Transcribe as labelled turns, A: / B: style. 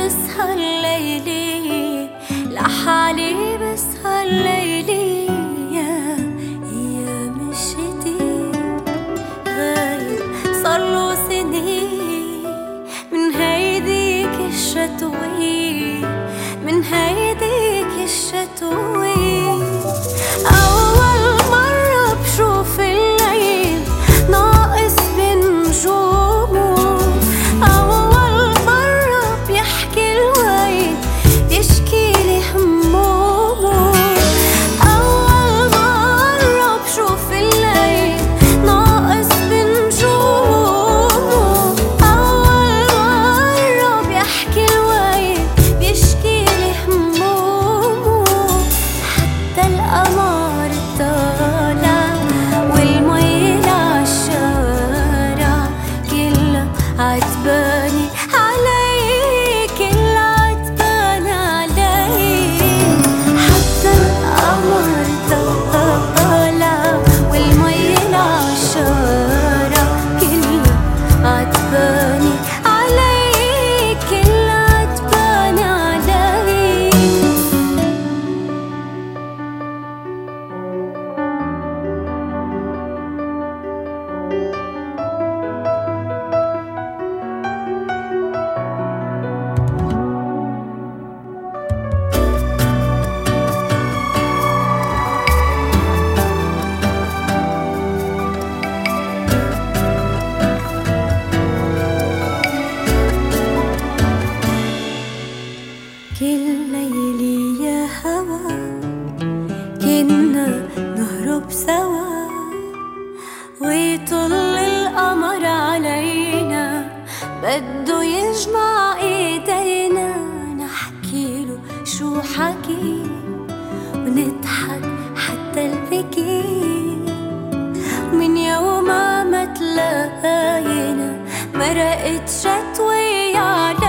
A: بسهر ليلي لحالي بسهر ليلي يا مشتي غايب صارله سنين من هيديك الشتوي من هيديك الشتوي. أول مرة بشوف الليل ناقص بنجومه، أول مرة بيحكي الويل يشكيلي همومه، أول مرة بشوف الليل ناقص بنجومه، أول مرة بيحكي الويل بيشكيلي همومه. حتى القمر طالع والمي عالشارع كلها عتباني علي، كلها عتباني علي. حتى القمر طالع والمي عالشارع كلها عتباني علي، كلها عتباني علي. كل ليلي يا هوا كنا نهرب سوا، ويطل القمر علينا بده يجمع ايدينا، نحكيله شو حكي ونضحك حتى البكي. ومن يوم ما تلاقينا مرقت شتوي علينا